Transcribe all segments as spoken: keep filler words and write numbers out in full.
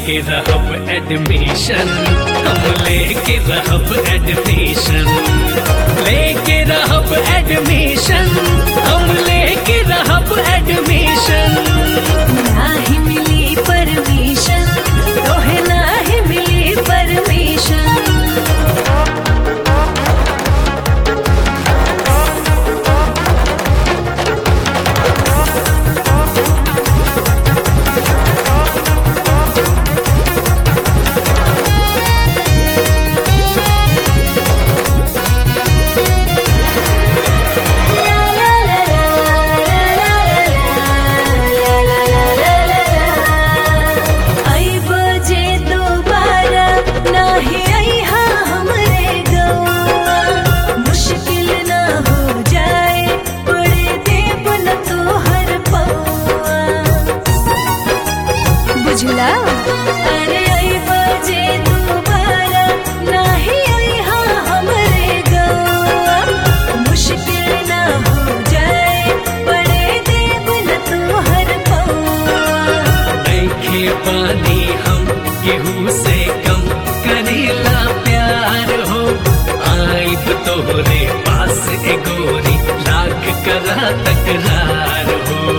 लेके रहब एडमिशन, हम लेके रहब एडमिशन, लेके रहब एडमिशन, हम लेके रहब एडमिशन। नाही मिली परमिशन, तोहे नाही मिली परमिशन। बुझला अरे आई बजे दोबारा नाही आई हाँ हमरे गवा, मुश्किल ना हो जाए पड़े देव न तोहर पौआ। नइखे पानी हम केहू से कम, करेला प्यार हो आइब तोहरे पास ए गोरी, लाख करा तकरार हो।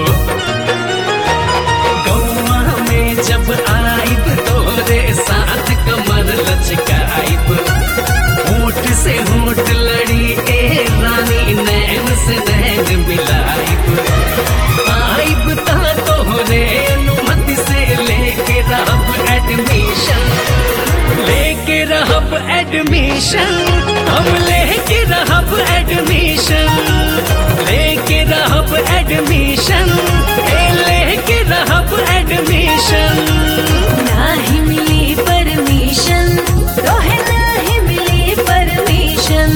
जब आइब तोरे साथ कमर लचकाइब, होठ से होठ लड़ी ए रानी, नैन से नैन मिलाइब। आइब ता तोहरे अनुमति से लेके रहब एडमिशन, लेके रहब एडमिशन, हम लेके रहब एडमिशन, लेके रहब एडमिशन, लेके रहब एडमिशन। नाही मिली परमिशन, तोहे नाही मिली परमिशन।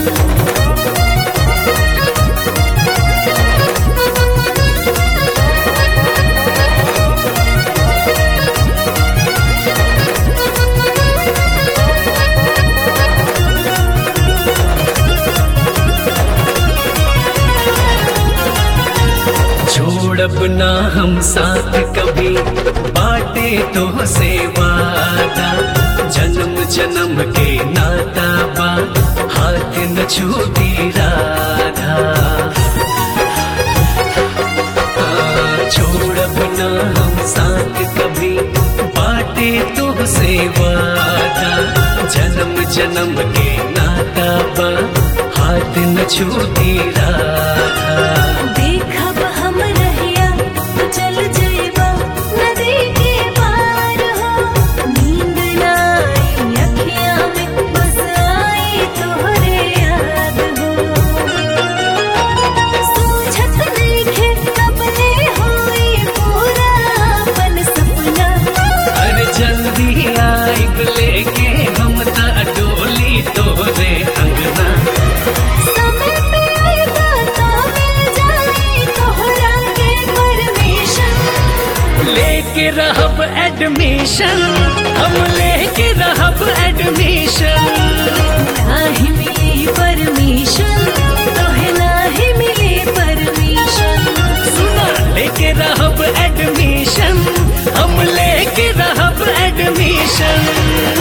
छोड़ब ना हम साथ कभी, बाटे तो से वादा, जन्म जन्म के नाता बा, हाथ न छूटी राधा। हाँ, छोड़ब ना हम साथ कभी, बाटे तो से वादा, जन्म जन्म के नाता बा, हाथ न छूटी राधा। देखब हम रहिया तो चल जाइबा नदी के पार हो, नींद ना आई अखियाँ में बस आई तोहरे याद हो। सूझत नइखे कबले होई पूरा अपन सपना, अरे जल्दी आइब लेके हम ता डोली तोरे अंगना। समय पे आएगा तो मिल जाई तोहरा के परमिशन, लेके रहब एडमिशन, हम लेके रहब एडमिशन। नाही मिली परमिशन, तोहे नाही मिली परमिशन। सुना लेके रहब एडमिशन, हम लेके रहब एडमिशन।